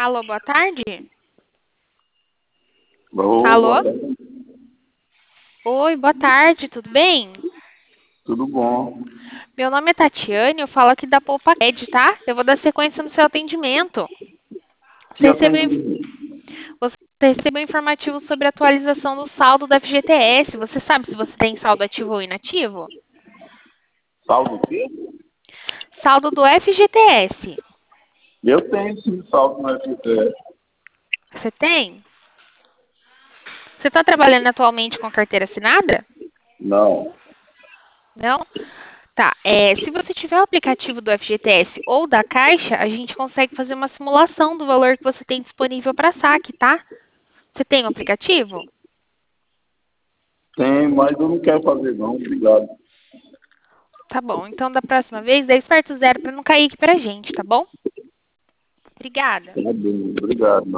Alô, boa tarde. Boa Alô? tarde. Oi, boa tarde, tudo bem? Tudo bom? Meu nome é Tatiane, eu falo aqui da PoupaCred, tá? Eu vou dar sequência no seu atendimento. Que Você recebeu, atendimento? você recebeu informativo sobre a atualização do saldo do FGTS. Você sabe se você tem saldo ativo ou inativo? Saldo o quê? Saldo do FGTS. Eu tenho sim saldo no FGTS. Você tem? Você está trabalhando atualmente com carteira assinada? Não. Não? Tá. Se você tiver o aplicativo do FGTS ou da Caixa, a gente consegue fazer uma simulação do valor que você tem disponível para saque, tá? Você tem o aplicativo? Tem, mas eu não quero fazer não, obrigado. Tá bom. Então, da próxima vez, 10 perto zero para não cair aqui pra gente, tá bom? Obrigada. Tá bem, obrigado.